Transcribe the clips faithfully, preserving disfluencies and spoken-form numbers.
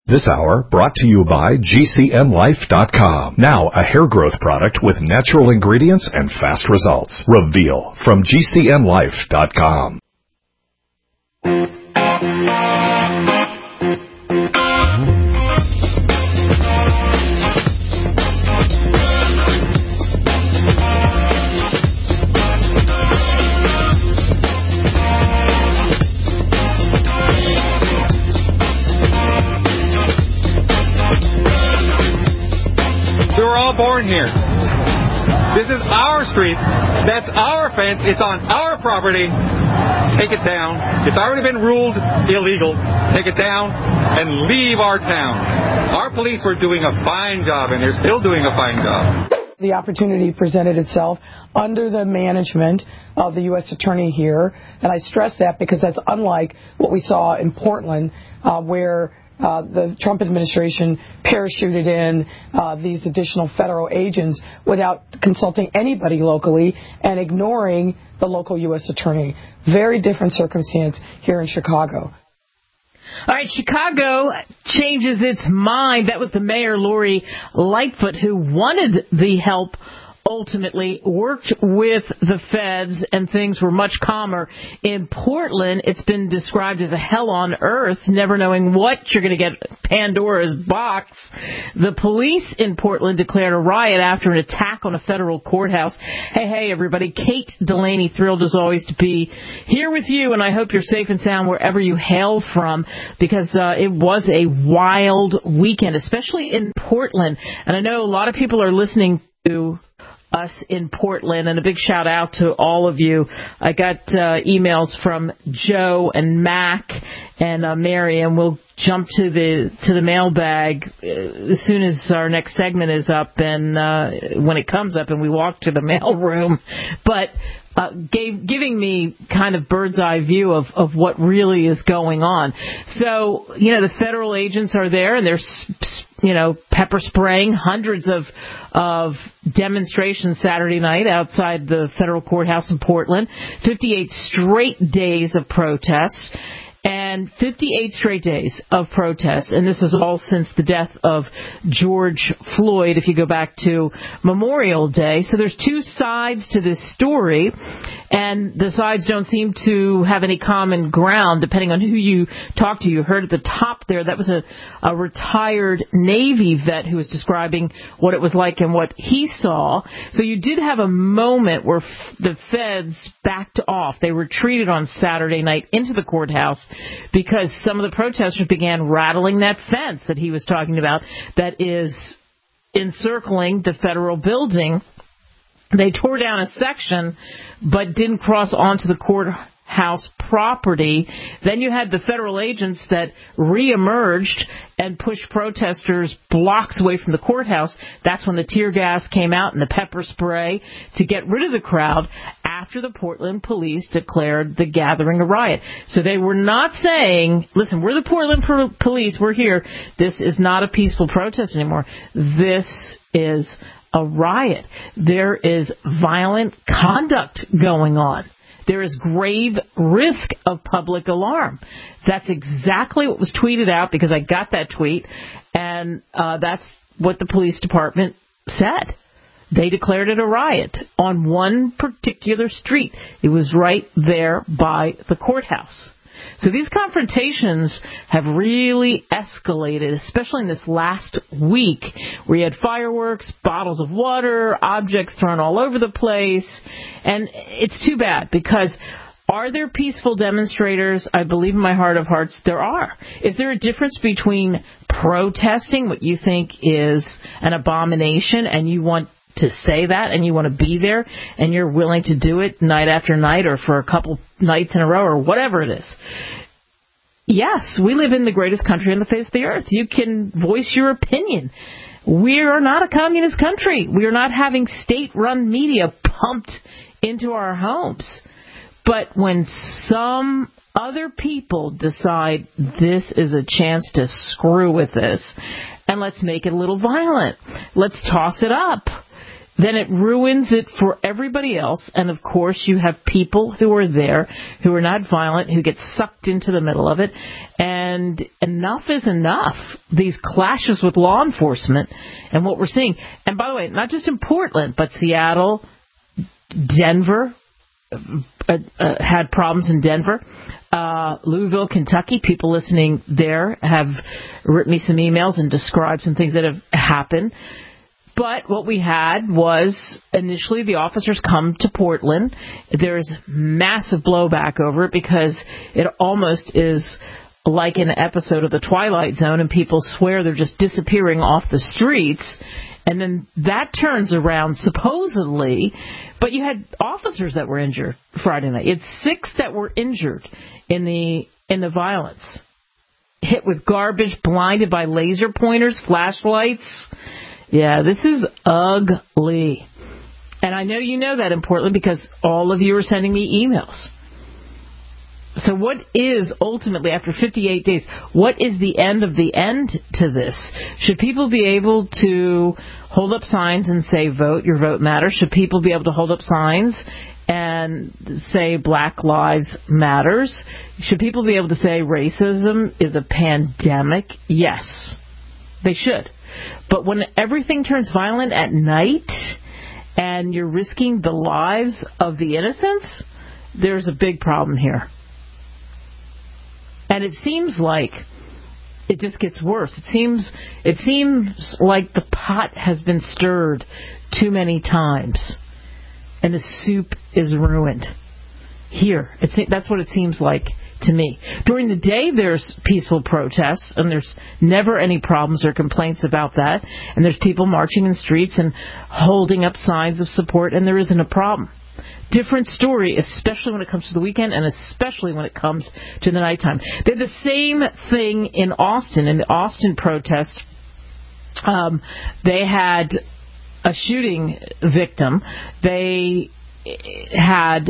This hour brought to you by G C N Life dot com. Now a hair growth product with natural ingredients and fast results. Reveal from G C N Life dot com. Born here. This is our street. That's our fence. It's on our property. Take it down. It's already been ruled illegal. Take it down and leave our town. Our police were doing a fine job, and they're still doing a fine job. The opportunity presented itself under the management of the U S Attorney here, and I stress that because that's unlike what we saw in Portland, uh, where Uh, the Trump administration parachuted in uh, these additional federal agents without consulting anybody locally and ignoring the local U S attorney. Very different circumstance here in Chicago. All right, Chicago changes its mind. That was the mayor, Lori Lightfoot, who wanted the help, ultimately worked with the feds, and things were much calmer. In Portland, it's been described as a hell on earth, never knowing what you're going to get, Pandora's box. The police in Portland declared a riot after an attack on a federal courthouse. Hey, hey, everybody. Kate Delaney, thrilled as always to be here with you, and I hope you're safe and sound wherever you hail from, because uh, it was a wild weekend, especially in Portland. And I know a lot of people are listening to us in Portland, and a big shout out to all of you. I got uh, emails from Joe and Mac and uh, Mary, and we'll jump to the to the mailbag as soon as our next segment is up, and uh, when it comes up, and we walk to the mail room. But Uh, gave, giving me kind of bird's eye view of, of what really is going on. So, you know, the federal agents are there, and they're, you know, pepper spraying hundreds of of demonstrations Saturday night outside the federal courthouse in Portland. fifty-eight straight days of protests. And fifty-eight straight days of protests, and this is all since the death of George Floyd, if you go back to Memorial Day. So there's two sides to this story, and the sides don't seem to have any common ground, depending on who you talk to. You heard at the top there, that was a, a retired Navy vet who was describing what it was like and what he saw. So you did have a moment where f- the feds backed off. They retreated on Saturday night into the courthouse, because some of the protesters began rattling that fence that he was talking about that is encircling the federal building. They tore down a section but didn't cross onto the courthouse property. Then you had the federal agents that reemerged and pushed protesters blocks away from the courthouse. That's when the tear gas came out and the pepper spray to get rid of the crowd after the Portland police declared the gathering a riot. So they were not saying, listen, we're the Portland pro- police, we're here. This is not a peaceful protest anymore. This is a riot. There is violent conduct going on. There is grave risk of public alarm. That's exactly what was tweeted out, because I got that tweet, and uh, that's what the police department said. They declared it a riot on one particular street. It was right there by the courthouse. So these confrontations have really escalated, especially in this last week, where you had fireworks, bottles of water, objects thrown all over the place. And it's too bad, because are there peaceful demonstrators? I believe in my heart of hearts there are. Is there a difference between protesting what you think is an abomination, and you want to say that, and you want to be there, and you're willing to do it night after night, or for a couple nights in a row, or whatever it is? Yes, we live in the greatest country on the face of the earth. You can voice your opinion. We are not a communist country. We are not having state-run media pumped into our homes. But when some other people decide this is a chance to screw with this, and let's make it a little violent, let's toss it up, then it ruins it for everybody else. And, of course, you have people who are there who are not violent, who get sucked into the middle of it. And enough is enough. These clashes with law enforcement and what we're seeing. And, by the way, not just in Portland, but Seattle, Denver, uh, uh, had problems in Denver. Uh, Louisville, Kentucky, people listening there have written me some emails and described some things that have happened. But what we had was initially the officers come to Portland. There's massive blowback over it because it almost is like an episode of The Twilight Zone, and people swear they're just disappearing off the streets. And then that turns around, supposedly, but you had officers that were injured Friday night. It's six that were injured in the in the violence. Hit with garbage, blinded by laser pointers, flashlights. Yeah, this is ugly. And I know you know that in Portland because all of you are sending me emails. So what is ultimately, after fifty-eight days, what is the end of the end to this? Should people be able to hold up signs and say, vote, your vote matters? Should people be able to hold up signs and say Black Lives Matters? Should people be able to say racism is a pandemic? Yes, they should. But when everything turns violent at night and you're risking the lives of the innocents, there's a big problem here. And it seems like it just gets worse. It seems it seems like the pot has been stirred too many times, and the soup is ruined. Here, it's, that's what it seems like to me. During the day, there's peaceful protests, and there's never any problems or complaints about that. And there's people marching in the streets and holding up signs of support, and there isn't a problem. Different story, especially when it comes to the weekend and especially when it comes to the nighttime. They had the same thing in Austin. In the Austin protest, um, they had a shooting victim. They had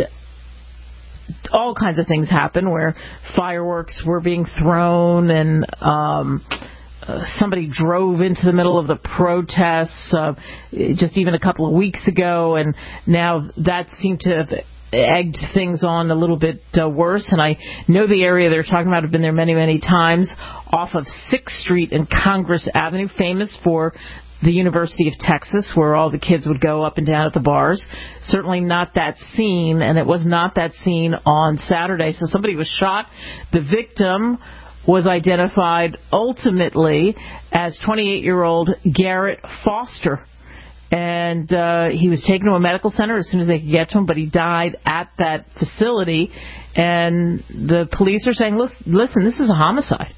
all kinds of things happen where fireworks were being thrown and um Uh, somebody drove into the middle of the protests uh, just even a couple of weeks ago, and now that seemed to have egged things on a little bit uh, worse. And I know the area they're talking about. I've been there many, many times, off of sixth street and Congress Avenue, famous for the University of Texas, where all the kids would go up and down at the bars. Certainly not that scene, and it was not that scene on Saturday. So somebody was shot. The victim was identified ultimately as twenty-eight-year-old Garrett Foster. And uh, he was taken to a medical center as soon as they could get to him, but he died at that facility. And the police are saying, listen, this is a homicide.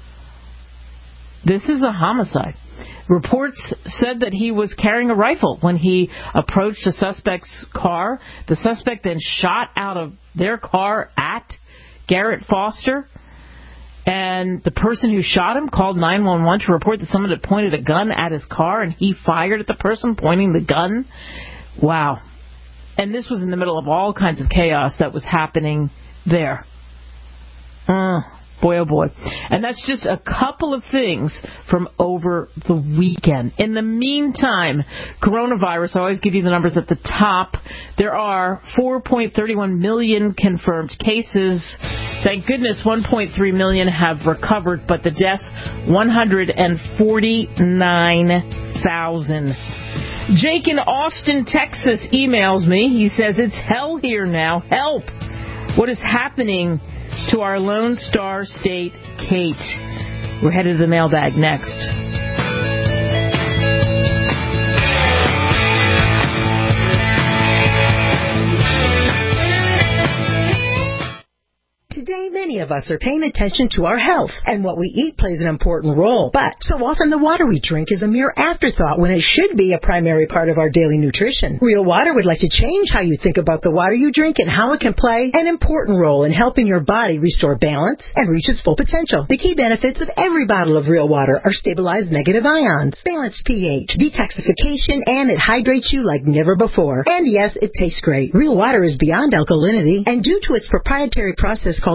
This is a homicide. Reports said that he was carrying a rifle when he approached the suspect's car. The suspect then shot out of their car at Garrett Foster. And the person who shot him called nine one one to report that someone had pointed a gun at his car, and he fired at the person pointing the gun. Wow. And this was in the middle of all kinds of chaos that was happening there. Uh, boy, oh boy. And that's just a couple of things from over the weekend. In the meantime, coronavirus, I always give you the numbers at the top. There are four point three one million confirmed cases. Thank goodness one point three million have recovered, but the deaths, one hundred forty-nine thousand. Jake in Austin, Texas emails me. He says, it's hell here now. Help! What is happening to our Lone Star State, Kate? We're headed to the mailbag next. Today, many of us are paying attention to our health, and what we eat plays an important role. But so often the water we drink is a mere afterthought when it should be a primary part of our daily nutrition. Real Water would like to change how you think about the water you drink and how it can play an important role in helping your body restore balance and reach its full potential. The key benefits of every bottle of Real Water are stabilized negative ions, balanced pH, detoxification, and it hydrates you like never before. And yes, it tastes great. Real Water is beyond alkalinity, and due to its proprietary process called E two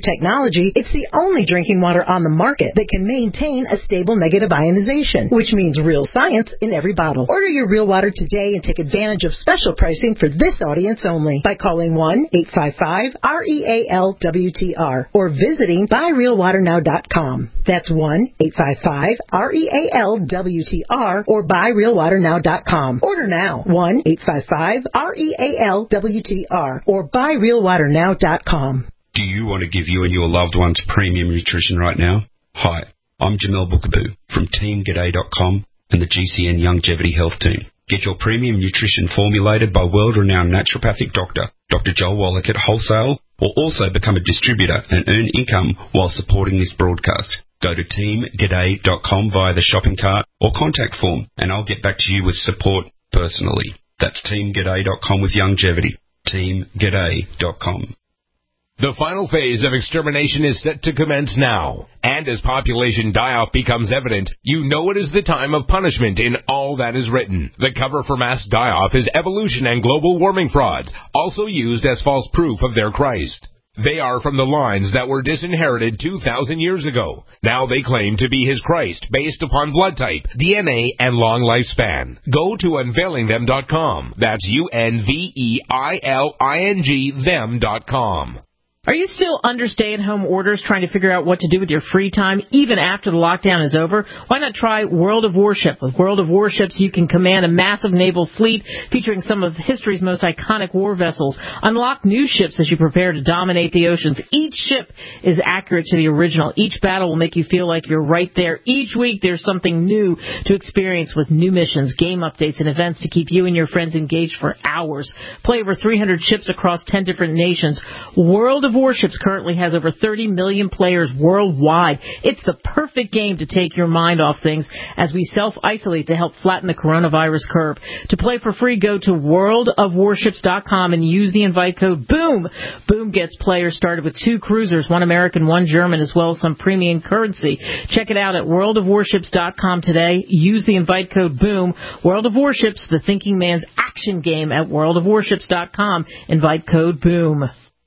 technology, it's the only drinking water on the market that can maintain a stable negative ionization, which means real science in every bottle. Order your Real Water today and take advantage of special pricing for this audience only by calling one eight five five R E A L W T R or visiting buy real water now dot com. That's one eight five five R E A L W T R or buy real water now dot com. Order now, one eight five five R E A L W T R or buy real water now dot com. Do you want to give you and your loved ones premium nutrition right now? Hi, I'm Jamel Bookaboo from team g'day dot com and the G C N Longevity Health Team. Get your premium nutrition formulated by world-renowned naturopathic doctor, Doctor Joel Wallach at wholesale, or also become a distributor and earn income while supporting this broadcast. Go to team g'day dot com via the shopping cart or contact form, and I'll get back to you with support personally. That's team g'day dot com with longevity. team g'day dot com. The final phase of extermination is set to commence now. And as population die-off becomes evident, you know it is the time of punishment in all that is written. The cover for mass die-off is evolution and global warming frauds, also used as false proof of their Christ. They are from the lines that were disinherited two thousand years ago. Now they claim to be his Christ based upon blood type, D N A, and long lifespan. Go to unveiling them dot com. That's U N V E I L I N G them dot com. Are you still under stay-at-home orders trying to figure out what to do with your free time even after the lockdown is over? Why not try World of Warship? With World of Warships, you can command a massive naval fleet featuring some of history's most iconic war vessels. Unlock new ships as you prepare to dominate the oceans. Each ship is accurate to the original. Each battle will make you feel like you're right there. Each week, there's something new to experience with new missions, game updates, and events to keep you and your friends engaged for hours. Play over three hundred ships across ten different nations. World of Warships currently has over thirty million players worldwide. It's the perfect game to take your mind off things as we self-isolate to help flatten the coronavirus curve. To play for free, go to world of warships dot com and use the invite code BOOM. BOOM gets players started with two cruisers, one American, one German, as well as some premium currency. Check it out at world of warships dot com today. Use the invite code BOOM. World of Warships, the thinking man's action game at world of warships dot com. Invite code BOOM.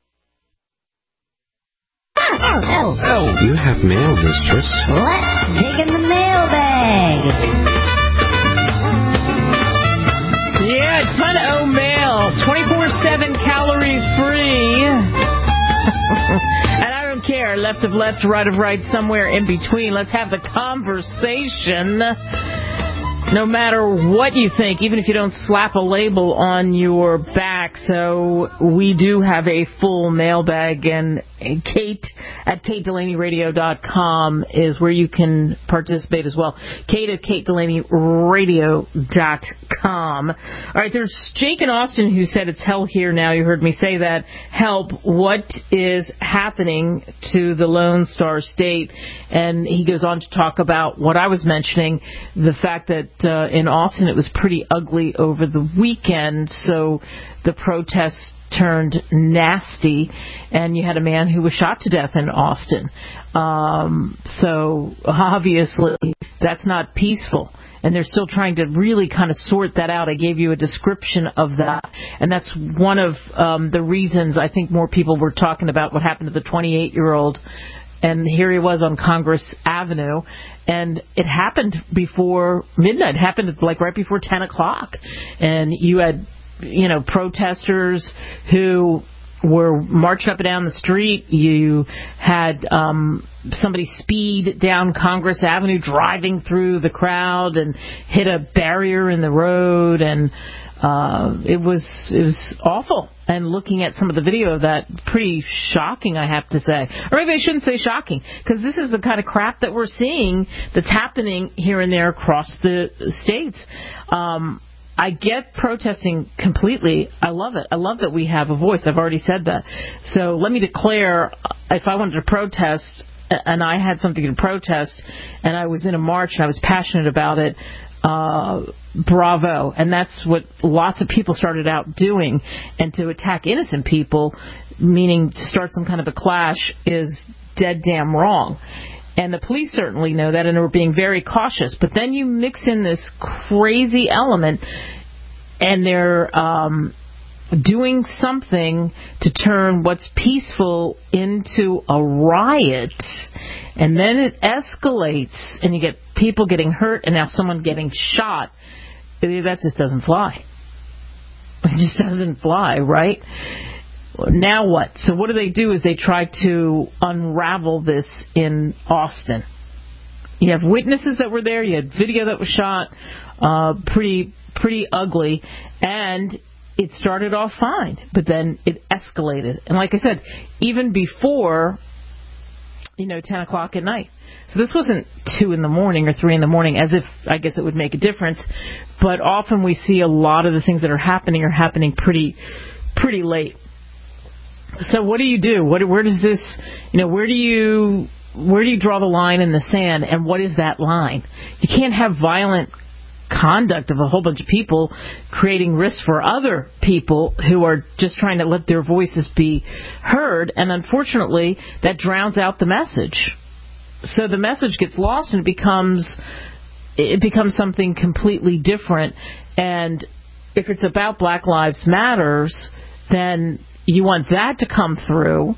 Oh, oh, oh. You have mail, mistress. Let's dig in the mailbag. Yeah, it's fun to owe mail. twenty-four seven calorie free. And I don't care. Left of left, right of right, somewhere in between. Let's have the conversation. No matter what you think, even if you don't slap a label on your back. So we do have a full mailbag, and Kate at kate delaney radio dot com is where you can participate as well. Kate at kate delaney radio dot com. All right, there's Jake in Austin who said it's hell here now. You heard me say that. Help. What is happening to the Lone Star State? And he goes on to talk about what I was mentioning, the fact that Uh, in Austin, it was pretty ugly over the weekend, so the protests turned nasty, and you had a man who was shot to death in Austin. Um, so obviously, that's not peaceful. And they're still trying to really kind of sort that out. I gave you a description of that. And that's one of um, the reasons I think more people were talking about what happened to the twenty-eight-year-old. And here he was on Congress Avenue, and it happened before midnight. It happened like right before ten o'clock. And you had, you know, protesters who were marching up and down the street. You had um, somebody speed down Congress Avenue, driving through the crowd and hit a barrier in the road, and uh, it was it was awful. And looking at some of the video of that, pretty shocking, I have to say. Or maybe I shouldn't say shocking, because this is the kind of crap that we're seeing that's happening here and there across the states. Um, I get protesting completely. I love it. I love that we have a voice. I've already said that. So let me declare, if I wanted to protest, and I had something to protest, and I was in a march and I was passionate about it, uh, bravo. And that's what lots of people started out doing. And to attack innocent people, meaning to start some kind of a clash, is dead damn wrong. And the police certainly know that, and are being very cautious. But then you mix in this crazy element, and they're um, doing something to turn what's peaceful into a riot, and then it escalates, and you get people getting hurt, and now someone getting shot. That just doesn't fly. It just doesn't fly, right? Now what? So what do they do is they try to unravel this in Austin. You have witnesses that were there. You had video that was shot, uh, pretty pretty ugly, and it started off fine, but then it escalated. And like I said, even before, you know, ten o'clock at night. So this wasn't two in the morning or three in the morning, as if, I guess, it would make a difference. But often we see a lot of the things that are happening are happening pretty pretty late. So what do you do? What, where does this, you know, where do you... Where do you draw the line in the sand, and what is that line? You can't have violent conduct of a whole bunch of people creating risks for other people who are just trying to let their voices be heard, and unfortunately, that drowns out the message. So the message gets lost, and it becomes it becomes something completely different. And if it's about Black Lives Matters, then you want that to come through,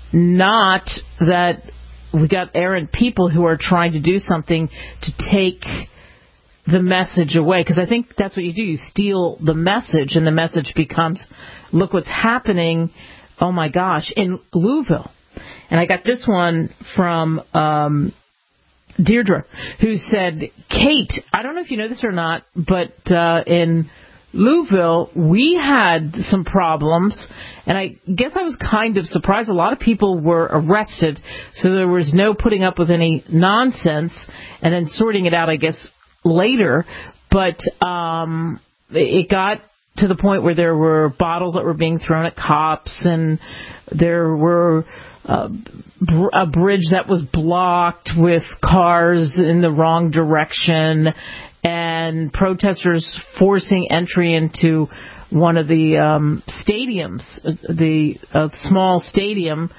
not that we got errant people who are trying to do something to take the message away. Because I think that's what you do. You steal the message, and the message becomes, look what's happening, oh my gosh, in Louisville. And I got this one from um, Deirdre, who said, Kate, I don't know if you know this or not, but uh, in Louisville, we had some problems, and I guess I was kind of surprised. A lot of people were arrested, so there was no putting up with any nonsense, and then sorting it out, I guess, later. But um, it got to the point where there were bottles that were being thrown at cops, and there were uh, a bridge that was blocked with cars in the wrong direction, and protesters forcing entry into one of the um, stadiums, the uh, small stadium,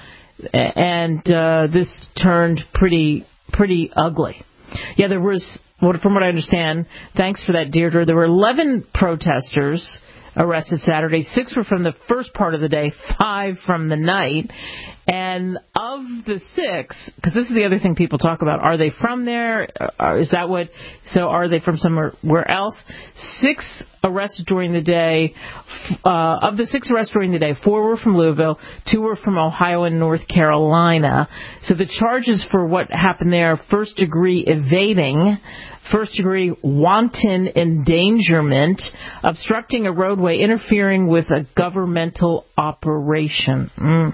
and uh, this turned pretty pretty ugly. Yeah, there was, from what I understand, thanks for that, Deirdre, there were eleven protesters arrested Saturday. Six were from the first part of the day, five from the night. And of the six, because this is the other thing people talk about, are they from there? Or is that what? So are they from somewhere else? Six arrested during the day. Uh, of the six arrested during the day, four were from Louisville, two were from Ohio and North Carolina. So the charges for what happened there: first degree evading, first degree wanton endangerment, obstructing a roadway, interfering with a governmental operation. Mm.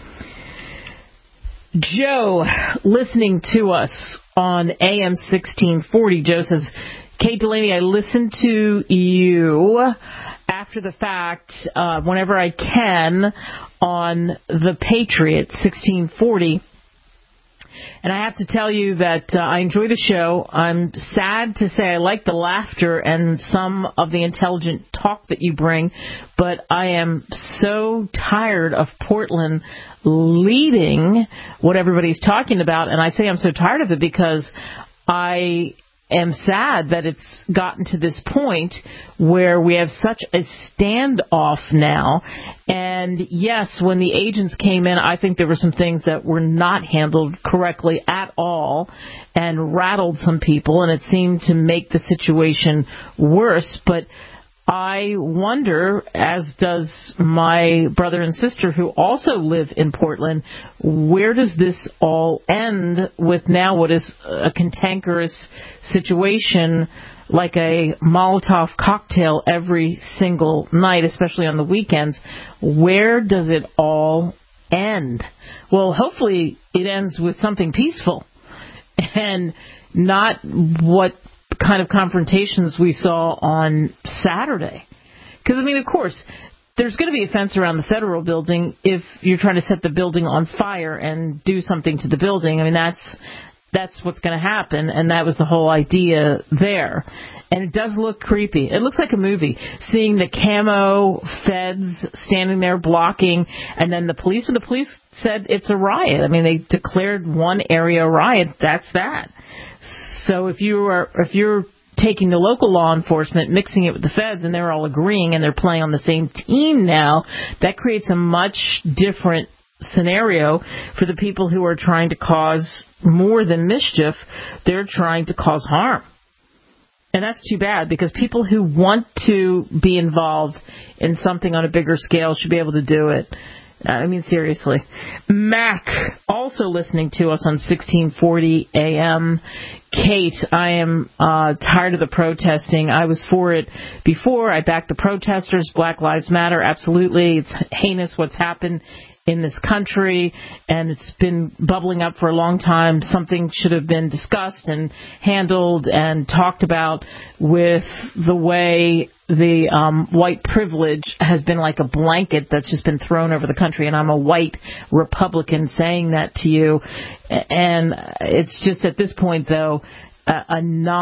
Joe, listening to us on A M sixteen forty, Joe says, Kate Delaney, I listen to you after the fact uh, whenever I can on the Patriot sixteen forty. And I have to tell you that uh, I enjoy the show. I'm sad to say I like the laughter and some of the intelligent talk that you bring, but I am so tired of Portland leading what everybody's talking about. And I say I'm so tired of it because I am sad that it's gotten to this point where we have such a standoff now. And yes, when the agents came in, I think there were some things that were not handled correctly at all and rattled some people, and it seemed to make the situation worse. But I wonder, as does my brother and sister who also live in Portland, where does this all end with now what is a cantankerous situation, like a Molotov cocktail every single night, especially on the weekends? Where does it all end? Well, hopefully it ends with something peaceful and not what kind of confrontations we saw on Saturday. Because, I mean, of course, there's going to be a fence around the federal building if you're trying to set the building on fire and do something to the building. I mean, that's that's what's going to happen, and that was the whole idea there. And it does look creepy. It looks like a movie, seeing the camo feds standing there blocking, and then the police, when the police said it's a riot. I mean, they declared one area a riot. That's that. So if you are if you're taking the local law enforcement, mixing it with the feds, and they're all agreeing, and they're playing on the same team now. That creates a much different scenario for the people who are trying to cause more than mischief. They're trying to cause harm. And that's too bad, because people who want to be involved in something on a bigger scale should be able to do it. I mean, seriously. Mac, also listening to us on sixteen forty A M. Kate, I am uh, tired of the protesting. I was for it before. I backed the protesters. Black Lives Matter, absolutely. It's heinous what's happened in this country, and it's been bubbling up for a long time. Something should have been discussed and handled and talked about with the way the um, white privilege has been like a blanket that's just been thrown over the country. And I'm a white Republican saying that to you. And it's just at this point, though, a, a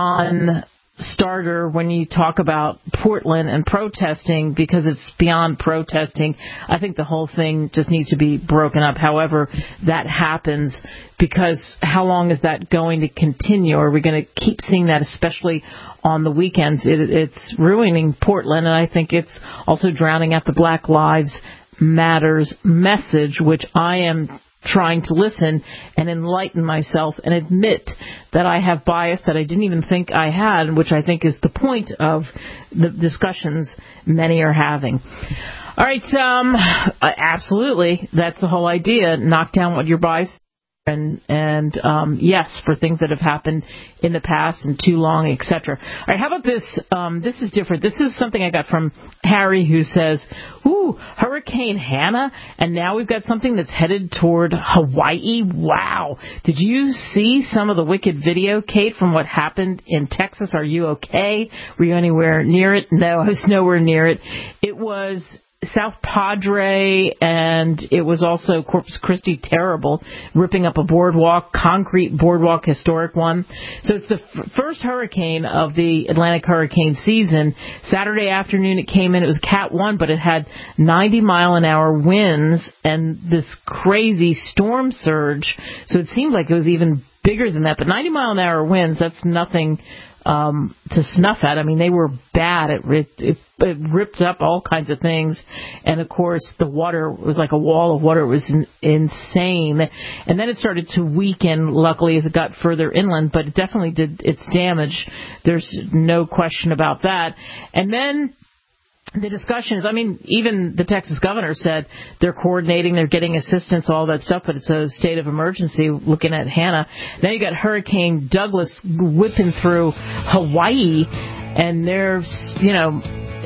non starter when you talk about Portland and protesting, because it's beyond protesting. I think the whole thing just needs to be broken up, however that happens, because how long is that going to continue? Are we going to keep seeing that, especially on the weekends? It, it's ruining Portland, and I think it's also drowning out the Black Lives Matters message, which I am trying to listen and enlighten myself and admit that I have bias that I didn't even think I had, which I think is the point of the discussions many are having. All right, um, absolutely, that's the whole idea. Knock down what your bias is. And, and um, yes, for things that have happened in the past and too long, et cetera. All right, how about this? Um, this is different. This is something I got from Harry, who says, ooh, Hurricane Hannah, and now we've got something that's headed toward Hawaii. Wow. Did you see some of the wicked video, Kate, from what happened in Texas? Are you okay? Were you anywhere near it? No, I was nowhere near it. It was South Padre, and it was also Corpus Christi, terrible, ripping up a boardwalk, concrete boardwalk, historic one. So it's the f- first hurricane of the Atlantic hurricane season. Saturday afternoon it came in. It was Cat one, but it had ninety mile an hour winds and this crazy storm surge. So it seemed like it was even bigger than that. But ninety mile an hour winds, that's nothing Um, to snuff at. I mean, they were bad. It, it, it ripped up all kinds of things. And, of course, the water was like a wall of water. It was in, insane. And then it started to weaken, luckily, as it got further inland. But it definitely did its damage. There's no question about that. And then the discussion is, I mean, even the Texas governor said they're coordinating, they're getting assistance, all that stuff, but it's a state of emergency looking at Hannah. Then you got Hurricane Douglas whipping through Hawaii, and there's, you know,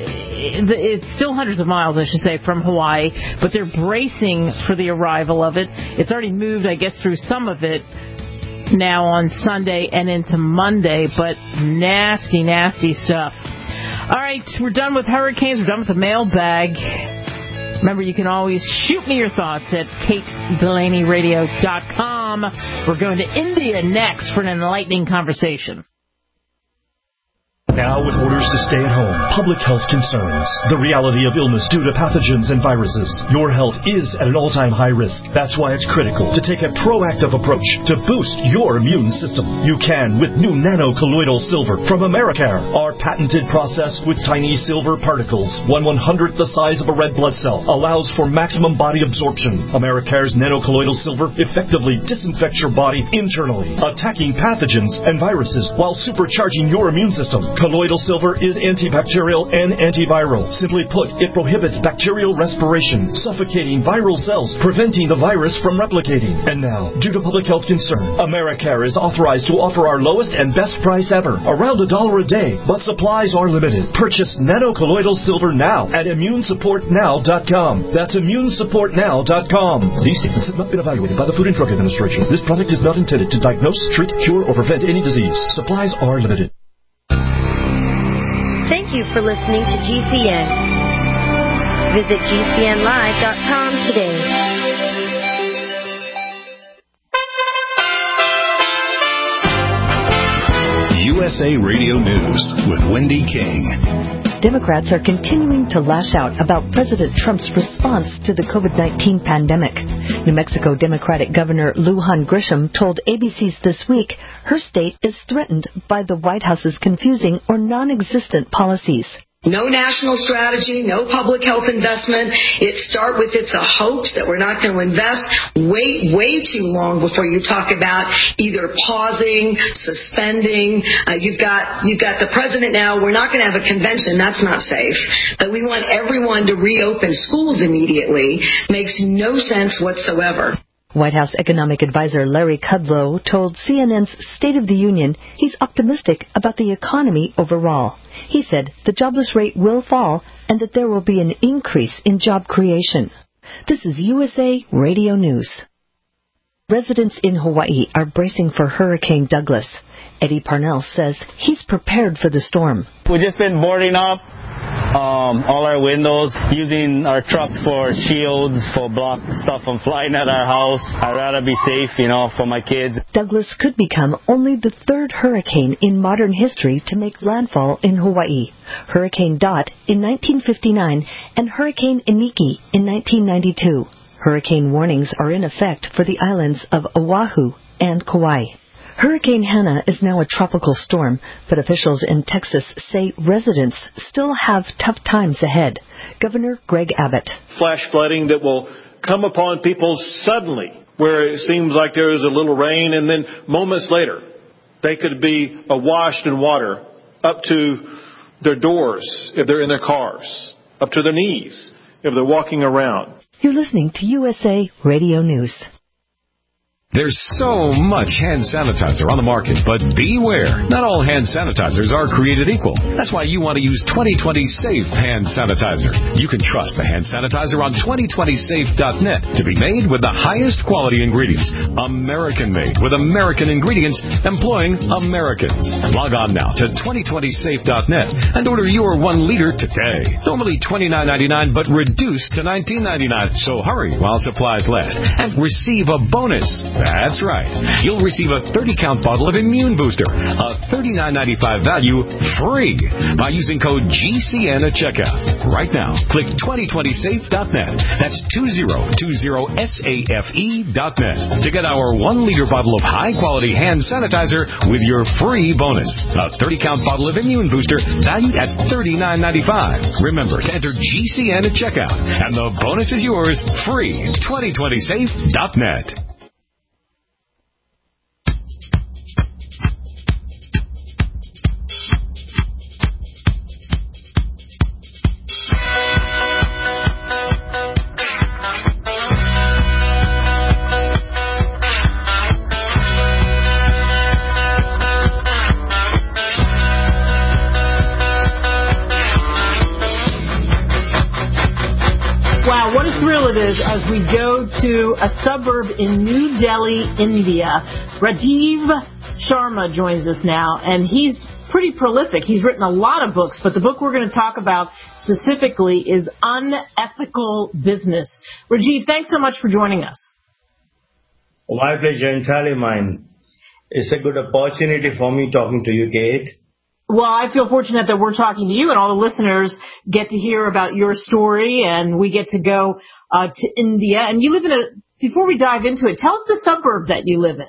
it's still hundreds of miles, I should say, from Hawaii, but they're bracing for the arrival of it. It's already moved, I guess, through some of it now on Sunday and into Monday, but nasty, nasty stuff. All right, we're done with hurricanes. We're done with the mailbag. Remember, you can always shoot me your thoughts at kate delaney radio dot com. We're going to India next for an enlightening conversation. Now, with orders to stay at home, public health concerns, the reality of illness due to pathogens and viruses, your health is at an all-time high risk. That's why it's critical to take a proactive approach to boost your immune system. You can with new nano-colloidal silver from Americare. Our patented process with tiny silver particles, one one-hundredth the size of a red blood cell, allows for maximum body absorption. Americare's nano-colloidal silver effectively disinfects your body internally, attacking pathogens and viruses while supercharging your immune system. Colloidal silver is antibacterial and antiviral. Simply put, it prohibits bacterial respiration, suffocating viral cells, preventing the virus from replicating. And now, due to public health concern, Americare is authorized to offer our lowest and best price ever, around a dollar a day, but supplies are limited. Purchase nano-colloidal silver now at immune support now dot com. That's immune support now dot com. These statements have not been evaluated by the Food and Drug Administration. This product is not intended to diagnose, treat, cure, or prevent any disease. Supplies are limited. Thank you for listening to G C N. Visit G C N live dot com today. U S A Radio News with Wendy King. Democrats are continuing to lash out about President Trump's response to the COVID nineteen pandemic. New Mexico Democratic Governor Lujan Grisham told A B C's This Week her state is threatened by the White House's confusing or non-existent policies. No national strategy, no public health investment. It start with it's a hoax that we're not going to invest. Wait, way too long before you talk about either pausing, suspending. Uh, you've got you've got the president now. We're not going to have a convention. That's not safe. But we want everyone to reopen schools immediately. Makes no sense whatsoever. White House economic advisor Larry Kudlow told C N N's State of the Union he's optimistic about the economy overall. He said the jobless rate will fall and that there will be an increase in job creation. This is U S A Radio News. Residents in Hawaii are bracing for Hurricane Douglas. Eddie Parnell says he's prepared for the storm. We've just been boarding up um, all our windows, using our trucks for shields, for block stuff from flying at our house. I'd rather be safe, you know, for my kids. Douglas could become only the third hurricane in modern history to make landfall in Hawaii. Hurricane Dot in nineteen fifty-nine and Hurricane Iniki in nineteen ninety-two. Hurricane warnings are in effect for the islands of Oahu and Kauai. Hurricane Hannah is now a tropical storm, but officials in Texas say residents still have tough times ahead. Governor Greg Abbott. Flash flooding that will come upon people suddenly, where it seems like there is a little rain, and then moments later, they could be washed in water up to their doors if they're in their cars, up to their knees if they're walking around. You're listening to U S A Radio News. There's so much hand sanitizer on the market, but beware. Not all hand sanitizers are created equal. That's why you want to use twenty twenty Safe Hand Sanitizer. You can trust the hand sanitizer on twenty twenty safe dot net to be made with the highest quality ingredients. American-made with American ingredients employing Americans. Log on now to twenty twenty safe dot net and order your one liter today. Normally twenty-nine ninety-nine, but reduced to nineteen ninety-nine. So hurry while supplies last and receive a bonus. That's right. You'll receive a thirty count bottle of Immune Booster, a thirty-nine ninety-five value, free by using code G C N at checkout. Right now, click twenty twenty safe dot net. That's twenty twenty safe dot net to get our one liter bottle of high-quality hand sanitizer with your free bonus. A thirty count bottle of Immune Booster valued at thirty-nine ninety-five. Remember to enter G C N at checkout, and the bonus is yours free. twenty twenty safe dot net. As we go to a suburb in New Delhi, India. Rajiv Sharma joins us now, and he's pretty prolific. He's written a lot of books, but the book we're going to talk about specifically is Unethical Business. Rajiv, thanks so much for joining us. My pleasure, entirely mine. It's a good opportunity for me talking to you, Kate. Well, I feel fortunate that we're talking to you, and all the listeners get to hear about your story, and we get to go uh, to India. And you live in a, before we dive into it, tell us the suburb that you live in.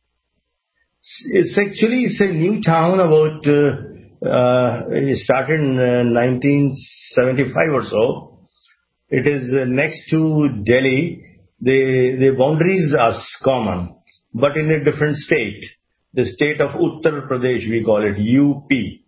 It's actually, it's a new town about, uh, uh, it started in uh, nineteen seventy-five or so. It is uh, next to Delhi. The, the boundaries are common, but in a different state. The state of Uttar Pradesh, we call it U P.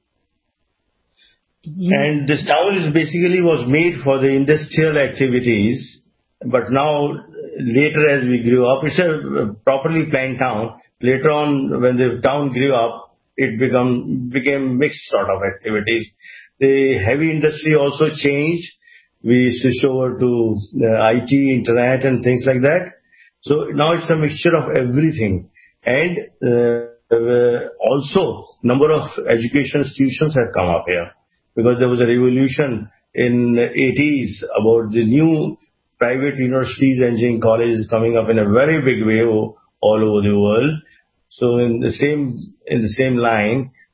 Yeah. And this town is basically was made for the industrial activities, but now later as we grew up, it's a properly planned town. Later on, when the town grew up, it become became mixed sort of activities. The heavy industry also changed. We switched over to uh, I T, internet, and things like that. So now it's a mixture of everything. And uh, uh, also, number of education institutions have come up here because there was a revolution in the eighties about the new private universities, engineering colleges coming up in a very big way all over the world. So in the same in the same line,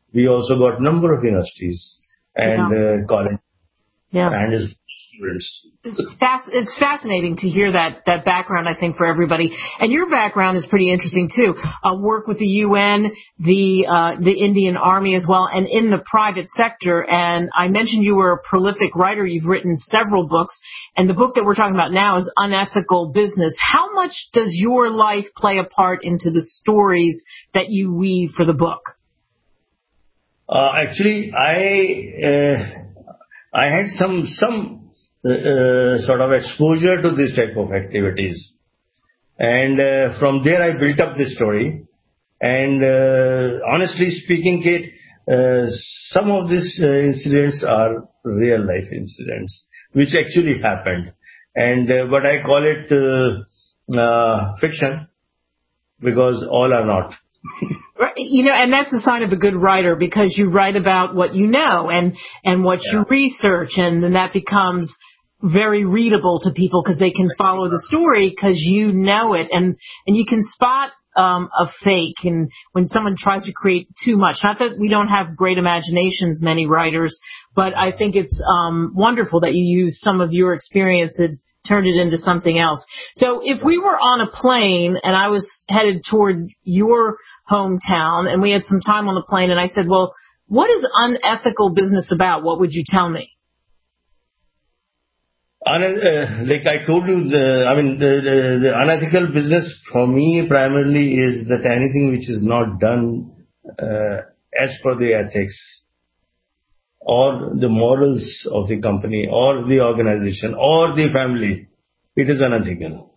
we also got number of universities and Yeah. uh, colleges Yeah. and his students. It's, fast, it's fascinating to hear that, that background, I think, for everybody. And your background is pretty interesting, too. Uh, work with the U N, the uh, the Indian Army as well, and in the private sector. And I mentioned you were a prolific writer. You've written several books. And the book that we're talking about now is Unethical Business. How much does your life play a part into the stories that you weave for the book? Uh, actually, I uh, I had some some uh, sort of exposure to this type of activities, and uh, from there I built up this story. And uh, honestly speaking, Kate, uh, some of these uh, incidents are real life incidents which actually happened, and uh, but I call it uh, uh, fiction because all are not. You know, and that's the sign of a good writer, because you write about what you know and, and what yeah. you research, and then that becomes very readable to people because they can follow the story because you know it, and, and you can spot um, a fake and when someone tries to create too much. Not that we don't have great imaginations, many writers, but I think it's um, wonderful that you use some of your experience and turned it into something else. So if we were on a plane and I was headed toward your hometown and we had some time on the plane and I said, well, what is Unethical Business about? What would you tell me? Uh, like I told you, the, I mean, the, the, the unethical business for me primarily is that anything which is not done uh, as per the ethics or the morals of the company or the organization or the family, it is unethical.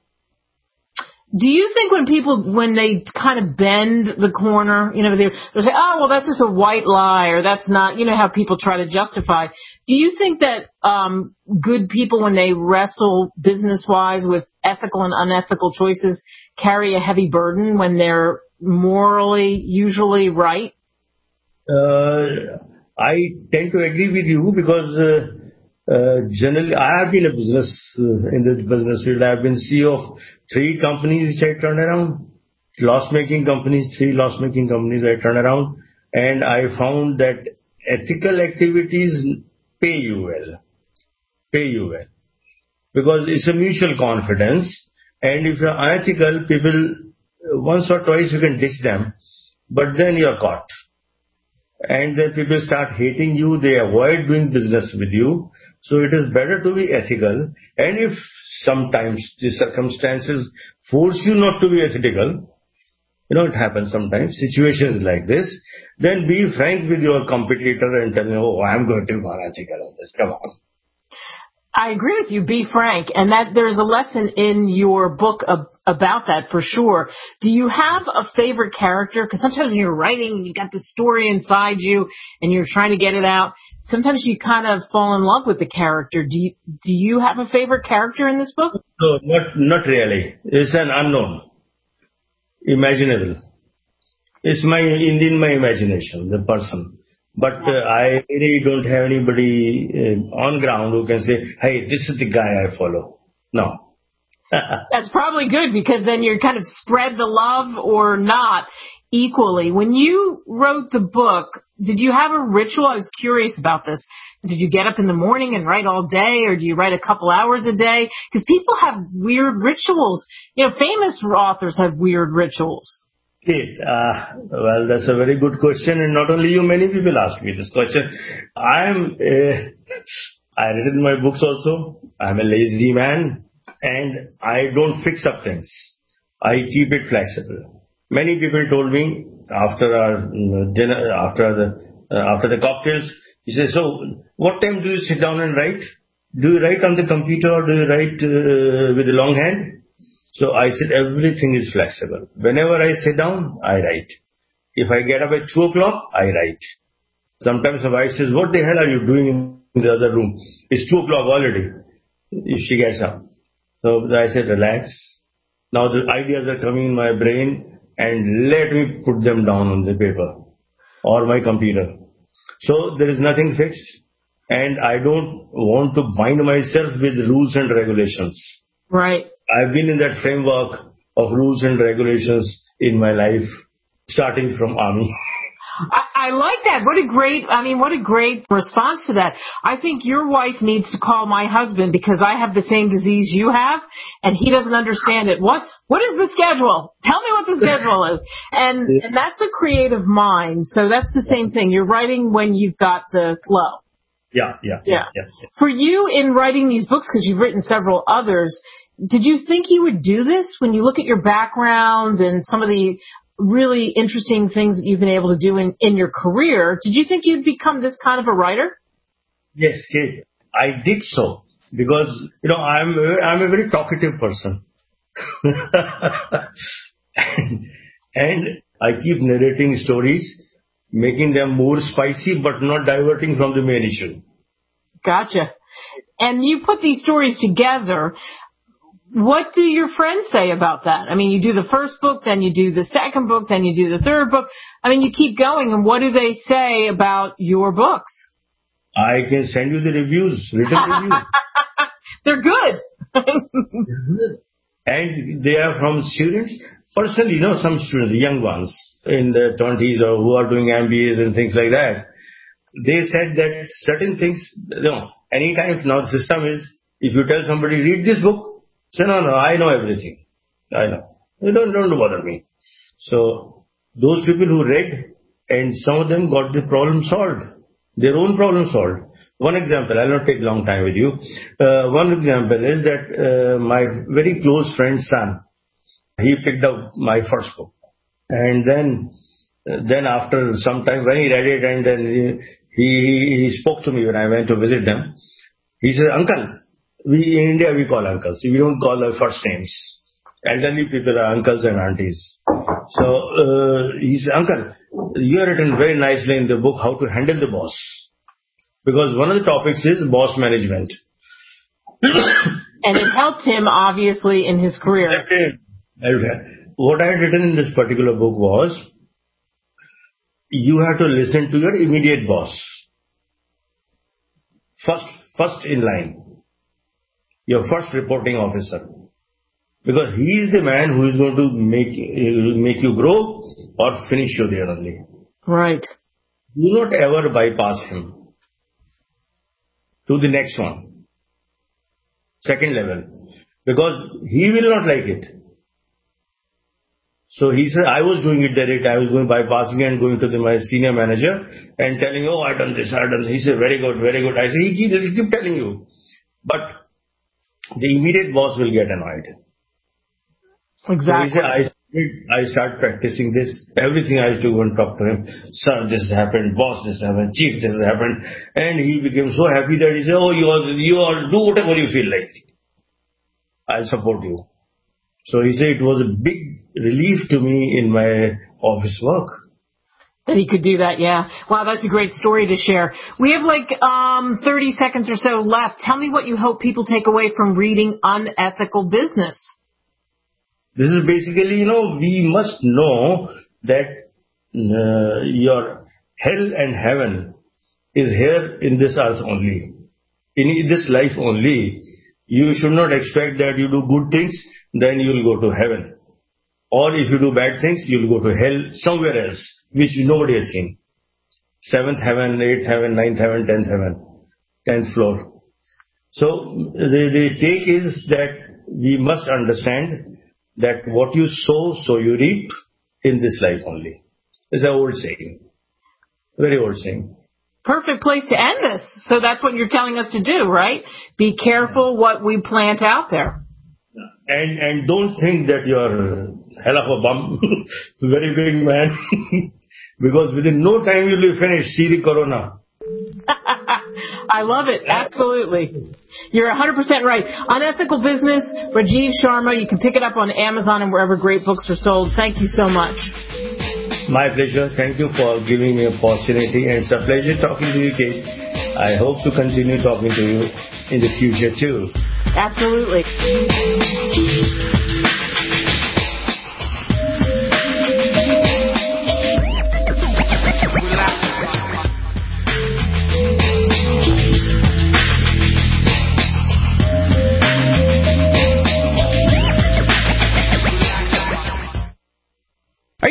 Do you think when people, when they kind of bend the corner, you know, they'll say, oh, well, that's just a white lie, or that's not, you know, how people try to justify. Do you think that um, good people, when they wrestle business-wise with ethical and unethical choices, carry a heavy burden when they're morally usually right? Uh, I tend to agree with you because uh, uh, generally I have been a business, uh, in this business field. I have been C E O of three companies which I turned around, loss-making companies, three loss-making companies I turned around, and I found that ethical activities pay you well, pay you well, because it's a mutual confidence, and if you're unethical, people, once or twice you can ditch them, but then you're caught. And then people start hating you, they avoid doing business with you. So it is better to be ethical. And if sometimes the circumstances force you not to be ethical, you know, it happens sometimes, situations like this, then be frank with your competitor and tell him, oh, I'm going to be unethical on this, come on. I agree with you, be frank. And that there's a lesson in your book ab- about that for sure. Do you have a favorite character? Because sometimes when you're writing, you got the story inside you and you're trying to get it out. Sometimes you kind of fall in love with the character. Do you, do you have a favorite character in this book? No, not, not really. It's an unknown, imaginable. It's my, in my imagination, the person. But uh, I really don't have anybody uh, on ground who can say, hey, this is the guy I follow. No. That's probably good, because then you kind of spread the love or not equally. When you wrote the book, did you have a ritual? I was curious about this. Did you get up in the morning and write all day, or do you write a couple hours a day? Because people have weird rituals. You know, famous authors have weird rituals. Kate, uh, well, that's a very good question, and not only you, many people ask me this question. I'm, uh, I written my books also. I'm a lazy man, and I don't fix up things. I keep it flexible. Many people told me after our dinner, after the uh, after the cocktails, he said, "So, what time do you sit down and write? Do you write on the computer or do you write uh, with a long hand?" So I said, everything is flexible. Whenever I sit down, I write. If I get up at two o'clock, I write. Sometimes my wife says, what the hell are you doing in the other room? It's two o'clock already, if she gets up. So I said, relax. Now the ideas are coming in my brain, and let me put them down on the paper or my computer. So there is nothing fixed, and I don't want to bind myself with rules and regulations. Right. I've been in that framework of rules and regulations in my life, starting from army. I, I like that. What a great, I mean, what a great response to that. I think your wife needs to call my husband because I have the same disease you have, and he doesn't understand it. What, what is the schedule? Tell me what the schedule is. And, and that's a creative mind. So that's the same thing. You're writing when you've got the flow. Yeah, yeah, yeah. yeah, yeah. For you in writing these books, because you've written several others, did you think you would do this when you look at your background and some of the really interesting things that you've been able to do in, in your career? Did you think you'd become this kind of a writer? Yes, Kate, I did so because, you know, I'm a, I'm a very talkative person. and, and I keep narrating stories, making them more spicy, but not diverting from the main issue. Gotcha. And you put these stories together. What do your friends say about that? I mean, you do the first book, then you do the second book, then you do the third book. I mean, you keep going, and what do they say about your books? I can send you the reviews, written reviews. They're good. They're good. And they are from students. Personally, you know, some students, young ones in their twenties or who are doing M B As and things like that, they said that certain things, you know, any kind of now system is, if you tell somebody, read this book, say, no, no, I know everything. I know. You don't, don't bother me. So, those people who read, and some of them got the problem solved. Their own problem solved. One example, I'll not take a long time with you. Uh, one example is that uh, my very close friend's son, he picked up my first book. And then, uh, then after some time, when he read it, and then he, he spoke to me when I went to visit them, he said, Uncle, we in India we call uncles. We don't call our first names. Elderly people are uncles and aunties. So uh, he said, Uncle, you have written very nicely in the book how to handle the boss. Because one of the topics is boss management. And it helped him, obviously, in his career. What I had written in this particular book was, you have to listen to your immediate boss. First, first in line. Your first reporting officer. Because he is the man who is going to make, make you grow or finish you there only. Right. Do not ever bypass him to the next one. Second level. Because he will not like it. So he said, I was doing it direct. I was going bypassing and going to the, my senior manager and telling, oh, I done this, I done this. He said, very good, very good. I said, he keep, he keep telling you. But the immediate boss will get annoyed. Exactly. So he said, I, I start practicing this. Everything I used to go and talk to him. Sir, this has happened. Boss, this has happened. Chief, this has happened. And he became so happy that he said, oh, you all, you all do whatever you feel like. I'll support you. So he said it was a big relief to me in my office work. That he could do that, yeah. Wow, that's a great story to share. We have like um, thirty seconds or so left. Tell me what you hope people take away from reading Unethical Business. This is basically, you know, we must know that uh, your hell and heaven is here in this earth only. In this life only. You should not expect that you do good things, then you will go to heaven. Or if you do bad things, you will go to hell somewhere else, which nobody has seen. Seventh heaven, eighth heaven, ninth heaven, tenth heaven, tenth floor. So the, the take is that we must understand that what you sow, so you reap in this life only. It's an old saying. Very old saying. Perfect place to end this. So that's what you're telling us to do, right? Be careful what we plant out there. And and don't think that you're hell of a bum, very big man, because within no time you'll be finished. See the corona. I love it. Absolutely. You're one hundred percent right. Unethical Business, Rajiv Sharma. You can pick it up on Amazon and wherever great books are sold. Thank you so much. My pleasure. Thank you for giving me an opportunity. And it's a pleasure talking to you, Kate. I hope to continue talking to you in the future, too. Absolutely. Are you still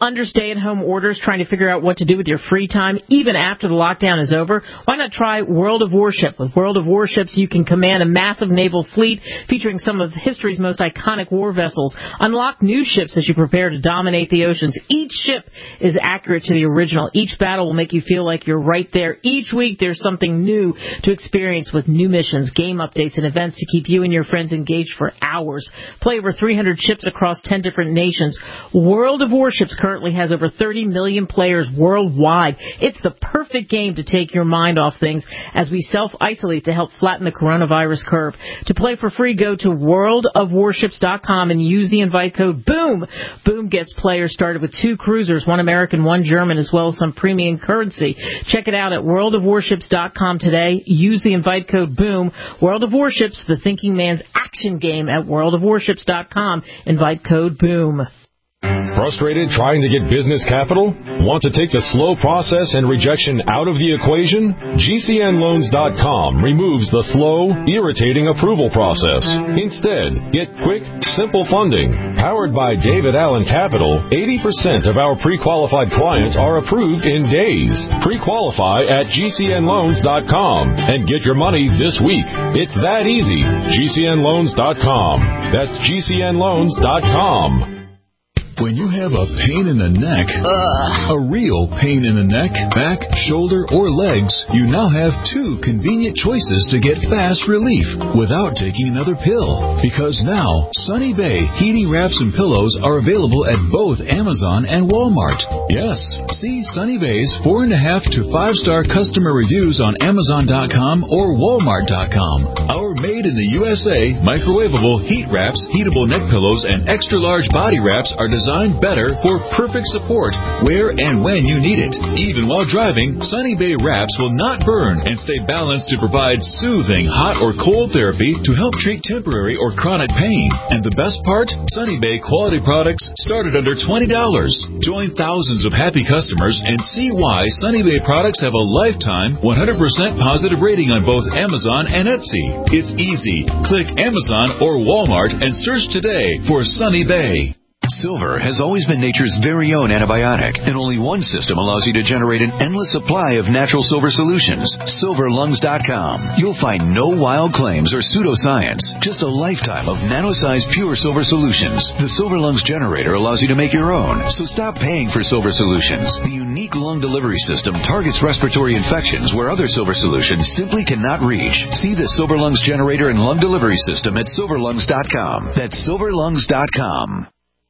under stay-at-home orders trying to figure out what to do with your free time, even after the lockdown is over? Why not try World of Warship? With World of Warships, you can command a massive naval fleet featuring some of history's most iconic war vessels. Unlock new ships as you prepare to dominate the oceans. Each ship is accurate to the original. Each battle will make you feel like you're right there. Each week, there's something new to experience with new missions, game updates, and events to keep you and your friends engaged for hours. Play over three hundred ships across ten different nations. World of Warships currently has over thirty million players worldwide. It's the perfect game to take your mind off things as we self-isolate to help flatten the coronavirus curve. To play for free, go to world of warships dot com and use the invite code BOOM. BOOM gets players started with two cruisers, one American, one German, as well as some premium currency. Check it out at world of warships dot com today. Use the invite code BOOM. World of Warships, the thinking man's action game at world of warships dot com. Invite code BOOM. Frustrated trying to get business capital? Want to take the slow process and rejection out of the equation? G C N loans dot com removes the slow, irritating approval process. Instead, get quick, simple funding. Powered by David Allen Capital, eighty percent of our pre-qualified clients are approved in days. Pre-qualify at G C N loans dot com and get your money this week. It's that easy. G C N loans dot com. That's G C N loans dot com. When you have a pain in the neck, Ugh. a real pain in the neck, back, shoulder, or legs, you now have two convenient choices to get fast relief without taking another pill. Because now, Sunny Bay heating wraps and pillows are available at both Amazon and Walmart. Yes, see Sunny Bay's four and a half to five star customer reviews on Amazon dot com or Walmart dot com. Our made in the U S A microwavable heat wraps, heatable neck pillows, and extra large body wraps are designed better for perfect support where and when you need it. Even while driving, Sunny Bay wraps will not burn and stay balanced to provide soothing hot or cold therapy to help treat temporary or chronic pain. And the best part? Sunny Bay quality products start at under twenty dollars. Join thousands of happy customers and see why Sunny Bay products have a lifetime one hundred percent positive rating on both Amazon and Etsy. It's easy. Click Amazon or Walmart and search today for Sunny Bay. Silver has always been nature's very own antibiotic, and only one system allows you to generate an endless supply of natural silver solutions. silver lungs dot com. You'll find no wild claims or pseudoscience, just a lifetime of nano-sized pure silver solutions. The Silver Lungs generator allows you to make your own, so stop paying for silver solutions. The unique lung delivery system targets respiratory infections where other silver solutions simply cannot reach. See the Silver Lungs generator and lung delivery system at silver lungs dot com. That's silver lungs dot com.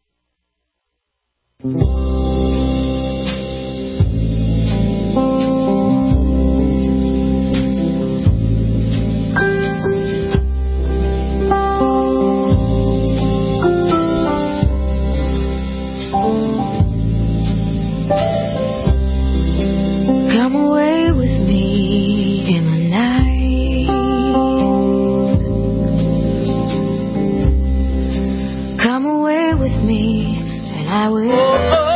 Come away with me in the night. Come away with me and I will.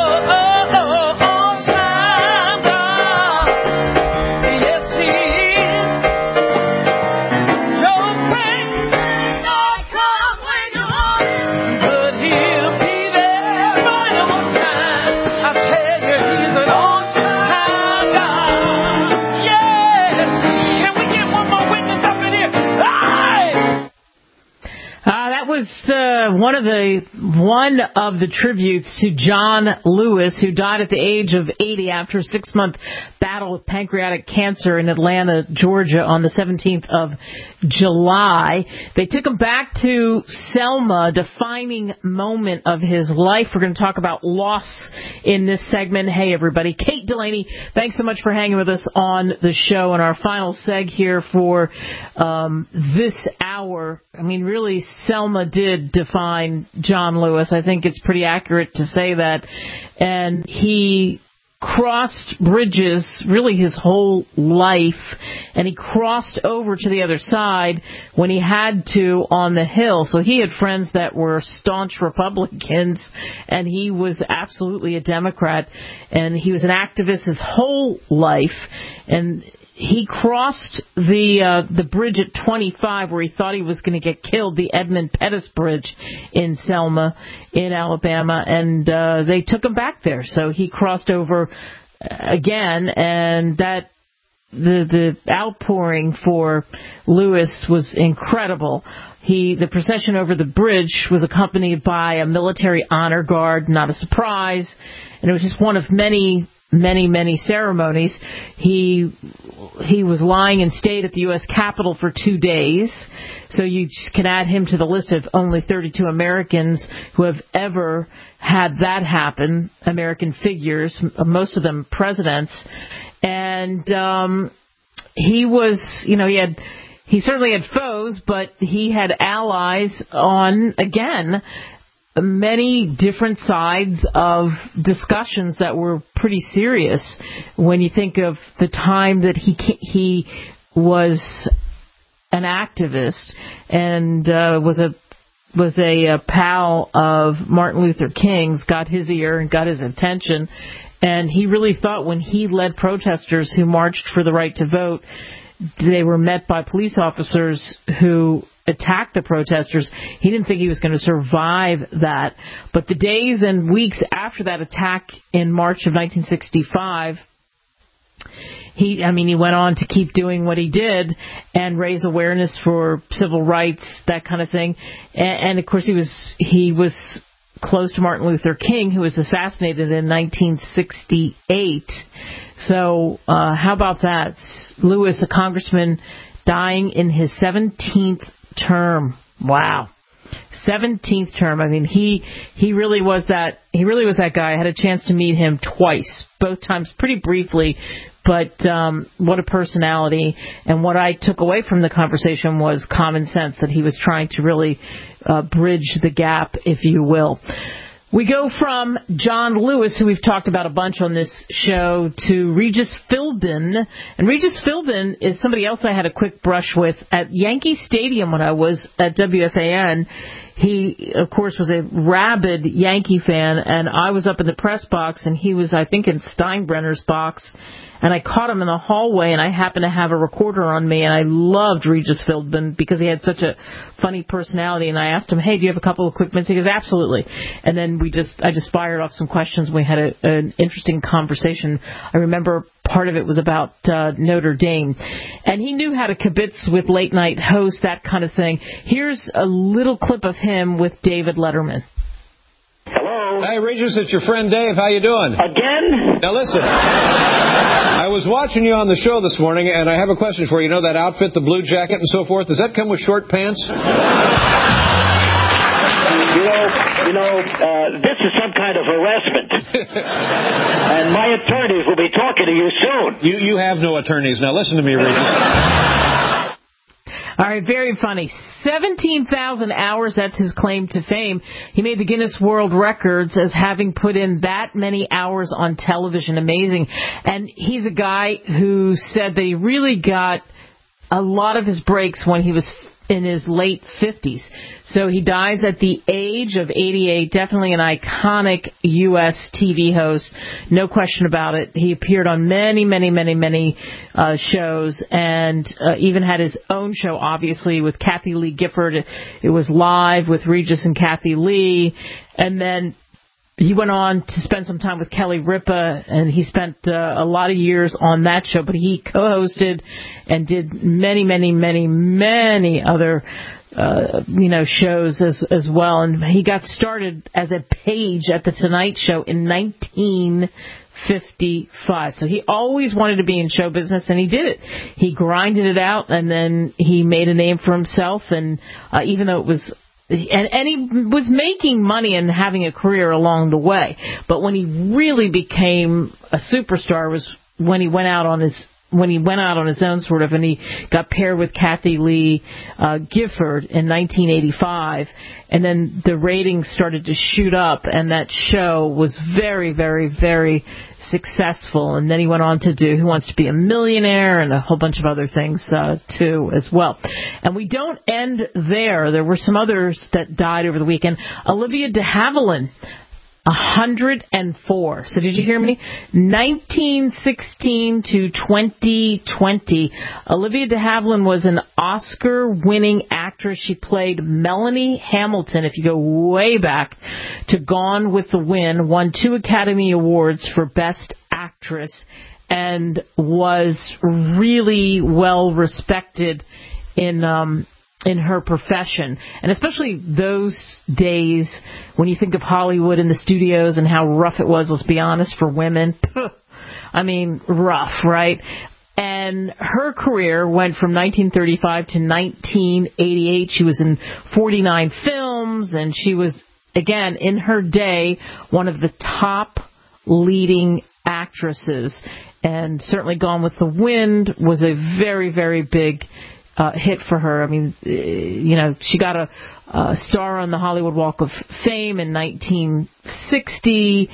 One of the one of the tributes to John Lewis, who died at the age of eighty after a six-month battle with pancreatic cancer in Atlanta, Georgia, on the seventeenth of July. They took him back to Selma, defining moment of his life. We're going to talk about loss in this segment. Hey, everybody. Kate Delaney, thanks so much for hanging with us on the show. And our final seg here for um, this hour. I mean, really, Selma did define John Lewis. I think it's pretty accurate to say that. And he crossed bridges really his whole life, and he crossed over to the other side when he had to on the Hill. So he had friends that were staunch Republicans, and he was absolutely a Democrat, and he was an activist his whole life. And he crossed the uh, the bridge at twenty-five where he thought he was going to get killed, the Edmund Pettus Bridge in Selma, in Alabama, and uh, they took him back there. So he crossed over again, and that the the outpouring for Lewis was incredible. He the procession over the bridge was accompanied by a military honor guard, not a surprise, and it was just one of many. many, many ceremonies. He he was lying in state at the U S Capitol for two days, so you just can add him to the list of only thirty-two Americans who have ever had that happen, American figures, most of them presidents. And um, he was, you know, he had... He certainly had foes, but he had allies on, again, many different sides of discussions that were pretty serious. When you think of the time that he he was an activist and uh, was a was a, a pal of Martin Luther King's, got his ear and got his attention, and he really thought when he led protesters who marched for the right to vote, they were met by police officers who attacked the protesters. He didn't think he was going to survive that. But the days and weeks after that attack in March of nineteen sixty-five, he, I mean, he went on to keep doing what he did and raise awareness for civil rights, that kind of thing. And, and of course, he was he was close to Martin Luther King, who was assassinated in nineteen sixty-eight. So uh, how about that? Lewis, a congressman, dying in his seventeenth term. Wow. seventeenth term. I mean, he he really was that he really was that guy. I had a chance to meet him twice, both times pretty briefly, but um, what a personality. And what I took away from the conversation was common sense, that he was trying to really uh, bridge the gap, if you will. We go from John Lewis, who we've talked about a bunch on this show, to Regis Philbin. And Regis Philbin is somebody else I had a quick brush with at Yankee Stadium when I was at W F A N. He, of course, was a rabid Yankee fan, and I was up in the press box, and he was, I think, in Steinbrenner's box. And I caught him in the hallway, and I happened to have a recorder on me, and I loved Regis Philbin because he had such a funny personality. And I asked him, hey, do you have a couple of quick minutes? He goes, absolutely. And then we just, I just fired off some questions. We had a, an interesting conversation. I remember part of it was about uh, Notre Dame. And he knew how to kibitz with late-night hosts, that kind of thing. Here's a little clip of him with David Letterman. Hello. Hey, Regis, it's your friend Dave. How you doing? Again? Now, listen. I was watching you on the show this morning, and I have a question for you. You know that outfit, the blue jacket and so forth? Does that come with short pants? You know, you know, uh, this is some kind of harassment. And my attorneys will be talking to you soon. You you have no attorneys. Now, listen to me, Regis. All right, very funny. seventeen thousand hours, that's his claim to fame. He made the Guinness World Records as having put in that many hours on television. Amazing. And he's a guy who said that he really got a lot of his breaks when he was in his late fifties. So he dies at the age of eighty-eight, definitely an iconic U S T V host, no question about it. He appeared on many, many, many, many uh, shows, and uh, even had his own show, obviously, with Kathy Lee Gifford. It was live with Regis and Kathy Lee, and then he went on to spend some time with Kelly Ripa, and he spent uh, a lot of years on that show, but he co-hosted and did many, many, many, many other, uh, you know, shows as, as well. And he got started as a page at The Tonight Show in nineteen fifty-five. So he always wanted to be in show business, and he did it. He grinded it out, and then he made a name for himself, and uh, even though it was And, and he was making money and having a career along the way. But when he really became a superstar was when he went out on his when he went out on his own, sort of, and he got paired with Kathy Lee uh, Gifford in nineteen eighty-five. And then the ratings started to shoot up, and that show was very, very, very successful. And then he went on to do Who Wants to Be a Millionaire and a whole bunch of other things, uh, too, as well. And we don't end there. There were some others that died over the weekend. Olivia de Havilland, one hundred four. So did you hear me? nineteen sixteen to twenty twenty. Olivia de Havilland was an Oscar-winning actress. She played Melanie Hamilton, if you go way back to Gone with the Wind, won two Academy Awards for Best Actress, and was really well respected in um in her profession. And especially those days when you think of Hollywood and the studios and how rough it was, let's be honest, for women. I mean, rough, right? And her career went from nineteen thirty-five to nineteen eighty-eight. She was in forty-nine films, and she was, again, in her day, one of the top leading actresses. And certainly Gone with the Wind was a very, very big Uh, hit for her. I mean, you know, she got a, a star on the Hollywood Walk of Fame in nineteen sixty.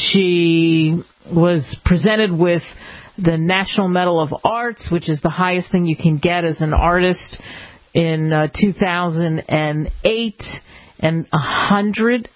She was presented with the National Medal of Arts, which is the highest thing you can get as an artist, in uh, two thousand eight, and one hundred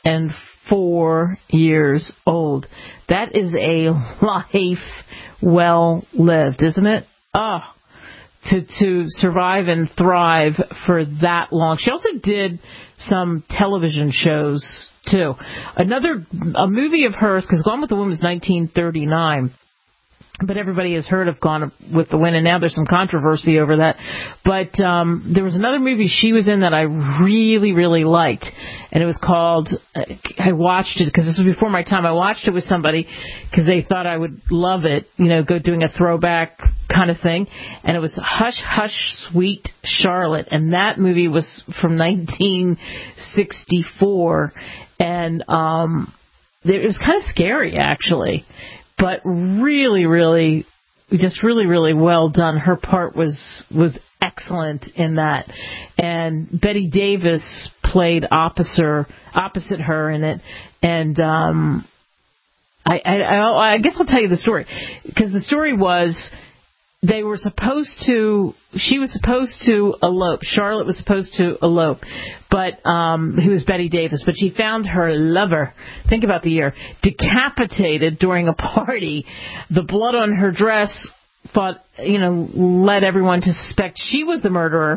four years old. That is a life well lived, isn't it? Oh, to to survive and thrive for that long. She also did some television shows, too. Another, a movie of hers, because Gone with the Wind was nineteen thirty-nine, but everybody has heard of Gone with the Wind, and now there's some controversy over that. But um, there was another movie she was in that I really, really liked, and it was called, I watched it, because this was before my time, I watched it with somebody, because they thought I would love it, you know, go doing a throwback kind of thing, and it was Hush, Hush, Sweet Charlotte, and that movie was from nineteen sixty-four, and um, it was kind of scary, actually, but really, really, just really, really well done. Her part was was excellent in that, and Betty Davis played opposite opposite her in it, and um, I, I I guess I'll tell you the story, because the story was, they were supposed to, she was supposed to elope. Charlotte was supposed to elope, but, um, who was Betty Davis, but she found her lover, think about the year, decapitated during a party. The blood on her dress thought, you know, led everyone to suspect she was the murderer.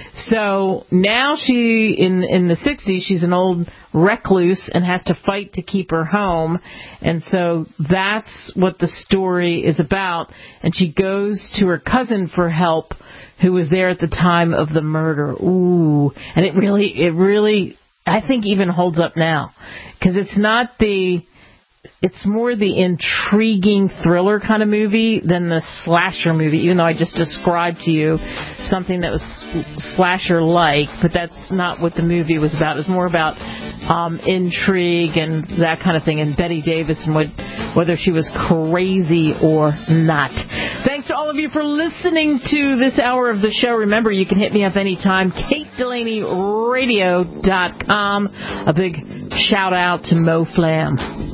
So now she, in in the sixties, she's an old recluse and has to fight to keep her home. And so that's what the story is about. And she goes to her cousin for help, who was there at the time of the murder. Ooh. And it really, it really, I think even holds up now. Because it's not the... It's more the intriguing thriller kind of movie than the slasher movie, even though I just described to you something that was slasher-like, but that's not what the movie was about. It was more about um, intrigue and that kind of thing, and Betty Davis and what, whether she was crazy or not. Thanks to all of you for listening to this hour of the show. Remember, you can hit me up anytime, Kate Delaney Radio dot com. A big shout-out to Mo Flam.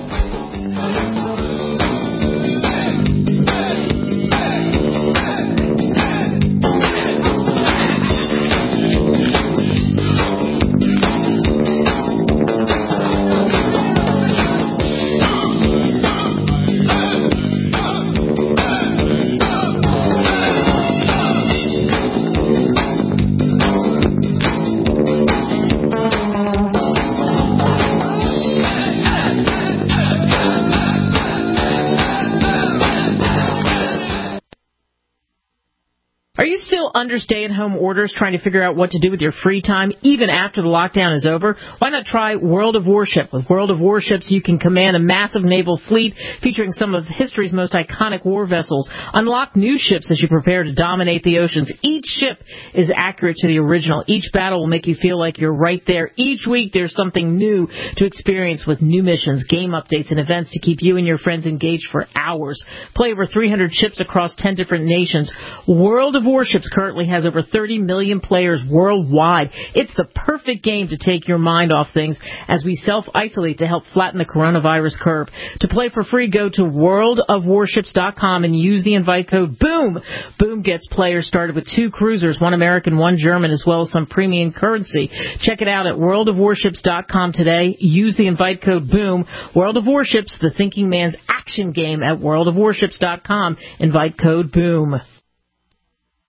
Under stay-at-home orders, trying to figure out what to do with your free time, even after the lockdown is over? Why not try World of Warship? With World of Warships, you can command a massive naval fleet featuring some of history's most iconic war vessels. Unlock new ships as you prepare to dominate the oceans. Each ship is accurate to the original. Each battle will make you feel like you're right there. Each week, there's something new to experience with new missions, game updates, and events to keep you and your friends engaged for hours. Play over three hundred ships across ten different nations. World of Warships currently has over thirty million players worldwide. It's the perfect game to take your mind off things as we self-isolate to help flatten the coronavirus curve. To play for free, go to world of warships dot com and use the invite code BOOM. BOOM gets players started with two cruisers, one American, one German, as well as some premium currency. Check it out at world of warships dot com today. Use the invite code BOOM. World of Warships, the thinking man's action game at world of warships dot com. Invite code BOOM.